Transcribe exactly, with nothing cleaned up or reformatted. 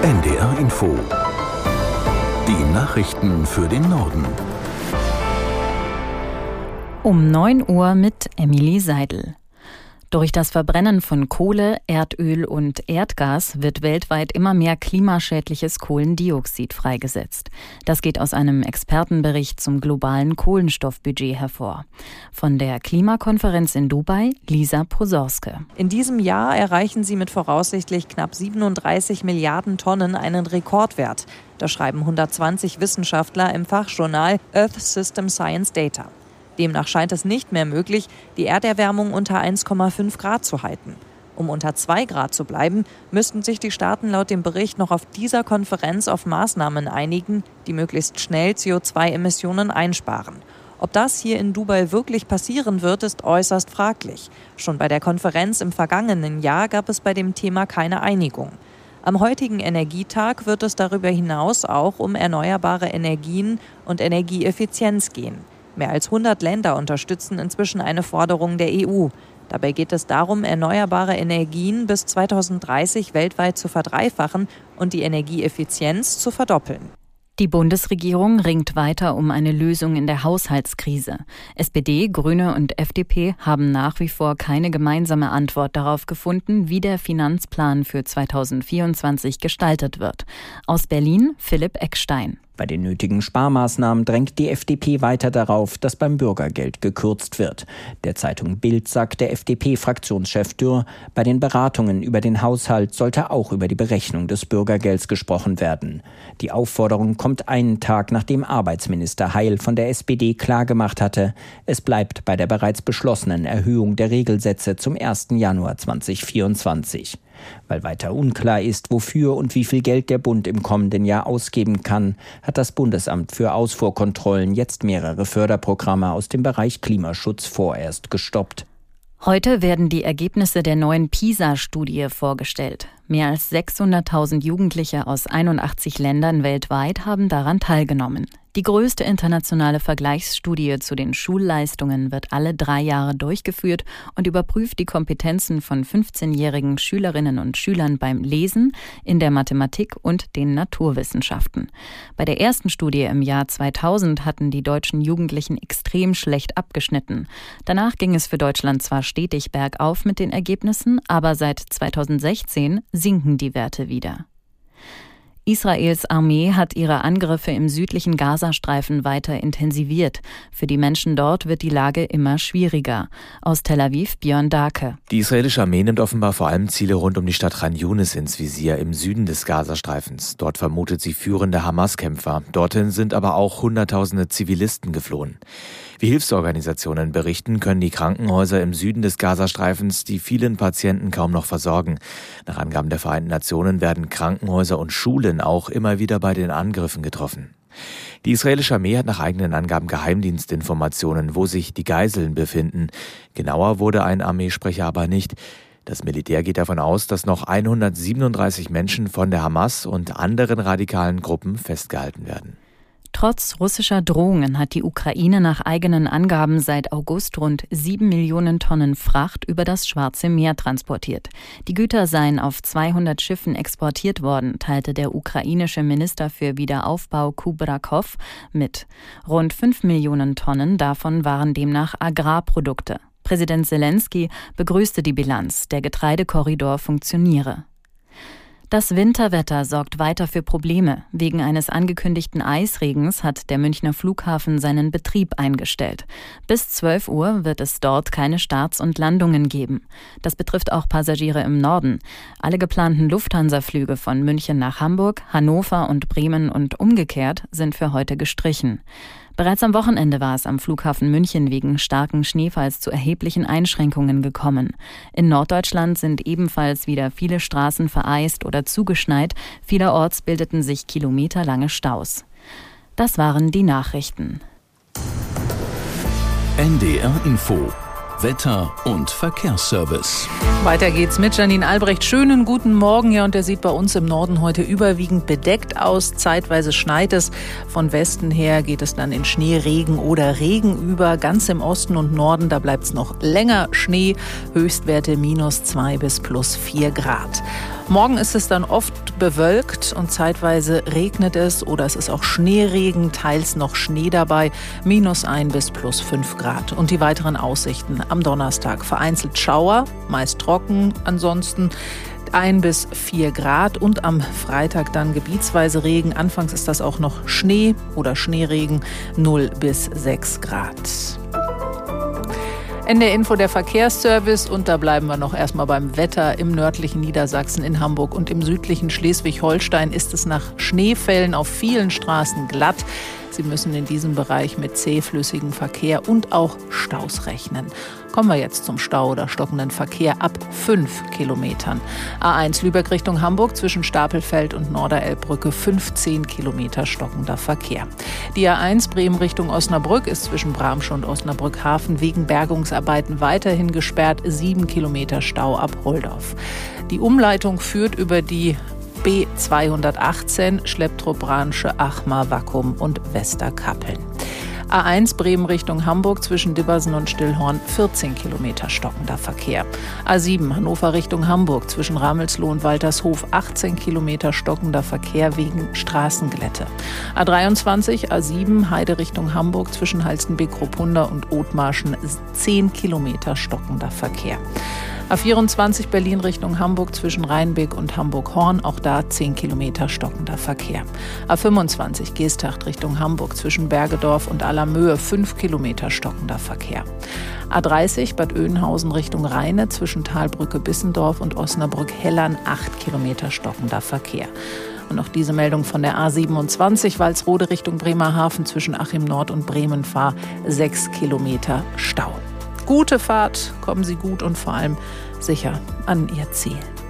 N D R Info. Die Nachrichten für den Norden. Um neun Uhr mit Emily Seidel. Durch das Verbrennen von Kohle, Erdöl und Erdgas wird weltweit immer mehr klimaschädliches Kohlendioxid freigesetzt. Das geht aus einem Expertenbericht zum globalen Kohlenstoffbudget hervor. Von der Klimakonferenz in Dubai, Lisa Prosorske. In diesem Jahr erreichen sie mit voraussichtlich knapp siebenunddreißig Milliarden Tonnen einen Rekordwert. Das schreiben hundertzwanzig Wissenschaftler im Fachjournal Earth System Science Data. Demnach scheint es nicht mehr möglich, die Erderwärmung unter eins Komma fünf Grad zu halten. Um unter zwei Grad zu bleiben, müssten sich die Staaten laut dem Bericht noch auf dieser Konferenz auf Maßnahmen einigen, die möglichst schnell C O zwei Emissionen einsparen. Ob das hier in Dubai wirklich passieren wird, ist äußerst fraglich. Schon bei der Konferenz im vergangenen Jahr gab es bei dem Thema keine Einigung. Am heutigen Energietag wird es darüber hinaus auch um erneuerbare Energien und Energieeffizienz gehen. Mehr als hundert Länder unterstützen inzwischen eine Forderung der E U. Dabei geht es darum, erneuerbare Energien bis zweitausenddreißig weltweit zu verdreifachen und die Energieeffizienz zu verdoppeln. Die Bundesregierung ringt weiter um eine Lösung in der Haushaltskrise. S P D, Grüne und F D P haben nach wie vor keine gemeinsame Antwort darauf gefunden, wie der Finanzplan für zweitausendvierundzwanzig gestaltet wird. Aus Berlin Philipp Eckstein. Bei den nötigen Sparmaßnahmen drängt die F D P weiter darauf, dass beim Bürgergeld gekürzt wird. Der Zeitung Bild sagt der F D P-Fraktionschef Dürr, bei den Beratungen über den Haushalt sollte auch über die Berechnung des Bürgergelds gesprochen werden. Die Aufforderung kommt einen Tag, nachdem Arbeitsminister Heil von der S P D klargemacht hatte, es bleibt bei der bereits beschlossenen Erhöhung der Regelsätze zum ersten Januar zweitausendvierundzwanzig. Weil weiter unklar ist, wofür und wie viel Geld der Bund im kommenden Jahr ausgeben kann, hat das Bundesamt für Ausfuhrkontrollen jetzt mehrere Förderprogramme aus dem Bereich Klimaschutz vorerst gestoppt. Heute werden die Ergebnisse der neuen PISA-Studie vorgestellt. Mehr als sechshunderttausend Jugendliche aus einundachtzig Ländern weltweit haben daran teilgenommen. Die größte internationale Vergleichsstudie zu den Schulleistungen wird alle drei Jahre durchgeführt und überprüft die Kompetenzen von fünfzehnjährigen Schülerinnen und Schülern beim Lesen, in der Mathematik und den Naturwissenschaften. Bei der ersten Studie im Jahr zweitausend hatten die deutschen Jugendlichen extrem schlecht abgeschnitten. Danach ging es für Deutschland zwar stetig bergauf mit den Ergebnissen, aber seit zweitausendsechzehn sinken die Werte wieder. Israels Armee hat ihre Angriffe im südlichen Gazastreifen weiter intensiviert. Für die Menschen dort wird die Lage immer schwieriger. Aus Tel Aviv Björn Dake. Die israelische Armee nimmt offenbar vor allem Ziele rund um die Stadt Khan Yunis ins Visier im Süden des Gazastreifens. Dort vermutet sie führende Hamas-Kämpfer. Dorthin sind aber auch Hunderttausende Zivilisten geflohen. Wie Hilfsorganisationen berichten, können die Krankenhäuser im Süden des Gazastreifens die vielen Patienten kaum noch versorgen. Nach Angaben der Vereinten Nationen werden Krankenhäuser und Schulen auch immer wieder bei den Angriffen getroffen. Die israelische Armee hat nach eigenen Angaben Geheimdienstinformationen, wo sich die Geiseln befinden. Genauer wurde ein Armeesprecher aber nicht. Das Militär geht davon aus, dass noch hundertsiebenunddreißig Menschen von der Hamas und anderen radikalen Gruppen festgehalten werden. Trotz russischer Drohungen hat die Ukraine nach eigenen Angaben seit August rund sieben Millionen Tonnen Fracht über das Schwarze Meer transportiert. Die Güter seien auf zweihundert Schiffen exportiert worden, teilte der ukrainische Minister für Wiederaufbau Kubrakov mit. Rund fünf Millionen Tonnen davon waren demnach Agrarprodukte. Präsident Zelensky begrüßte die Bilanz, der Getreidekorridor funktioniere. Das Winterwetter sorgt weiter für Probleme. Wegen eines angekündigten Eisregens hat der Münchner Flughafen seinen Betrieb eingestellt. Bis zwölf Uhr wird es dort keine Starts und Landungen geben. Das betrifft auch Passagiere im Norden. Alle geplanten Lufthansa-Flüge von München nach Hamburg, Hannover und Bremen und umgekehrt sind für heute gestrichen. Bereits am Wochenende war es am Flughafen München wegen starken Schneefalls zu erheblichen Einschränkungen gekommen. In Norddeutschland sind ebenfalls wieder viele Straßen vereist oder zugeschneit. Vielerorts bildeten sich kilometerlange Staus. Das waren die Nachrichten. N D R Info. Wetter- und Verkehrsservice. Weiter geht's mit Janine Albrecht. Schönen guten Morgen. Ja, und der sieht bei uns im Norden heute überwiegend bedeckt aus. Zeitweise schneit es. Von Westen her geht es dann in Schnee, Regen oder Regen über. Ganz im Osten und Norden, da bleibt es noch länger Schnee. Höchstwerte minus zwei bis plus vier Grad. Morgen ist es dann oft bewölkt und zeitweise regnet es oder es ist auch Schneeregen, teils noch Schnee dabei, minus ein bis plus fünf Grad. Und die weiteren Aussichten am Donnerstag: vereinzelt Schauer, meist trocken, ansonsten ein bis vier Grad und am Freitag dann gebietsweise Regen. Anfangs ist das auch noch Schnee oder Schneeregen, null bis sechs Grad. N D R-Info, der Verkehrsservice, und da bleiben wir noch erstmal beim Wetter. Im nördlichen Niedersachsen, in Hamburg und im südlichen Schleswig-Holstein ist es nach Schneefällen auf vielen Straßen glatt. Sie müssen in diesem Bereich mit zähflüssigem Verkehr und auch Staus rechnen. Kommen wir jetzt zum Stau oder stockenden Verkehr ab fünf Kilometern. A eins Lübeck Richtung Hamburg zwischen Stapelfeld und Norderelbbrücke fünfzehn Kilometer stockender Verkehr. Die A eins Bremen Richtung Osnabrück ist zwischen Bramsche und Osnabrück-Hafen wegen Bergungsarbeiten weiterhin gesperrt, sieben Kilometer Stau ab Holdorf. Die Umleitung führt über die B zweihundertachtzehn Schlepptrupp Bransche, Achmar, Wackum und Westerkappeln. A eins Bremen Richtung Hamburg zwischen Dibbersen und Stillhorn vierzehn Kilometer stockender Verkehr. A sieben Hannover Richtung Hamburg zwischen Ramelsloh und Waltershof achtzehn Kilometer stockender Verkehr wegen Straßenglätte. A dreiundzwanzig A sieben Heide Richtung Hamburg zwischen Halstenbeck-Kruppunda und Othmarschen zehn Kilometer stockender Verkehr. A vierundzwanzig Berlin Richtung Hamburg zwischen Rheinbeck und Hamburg-Horn, auch da zehn Kilometer stockender Verkehr. A fünfundzwanzig Geesthacht Richtung Hamburg zwischen Bergedorf und Allermöhe fünf Kilometer stockender Verkehr. A dreißig Bad Oeynhausen Richtung Rheine zwischen Talbrücke-Bissendorf und Osnabrück-Hellern acht Kilometer stockender Verkehr. Und noch diese Meldung von der A siebenundzwanzig Walsrode Richtung Bremerhaven zwischen Achim Nord und Bremenfahr sechs Kilometer Stau. Gute Fahrt, kommen Sie gut und vor allem sicher an Ihr Ziel.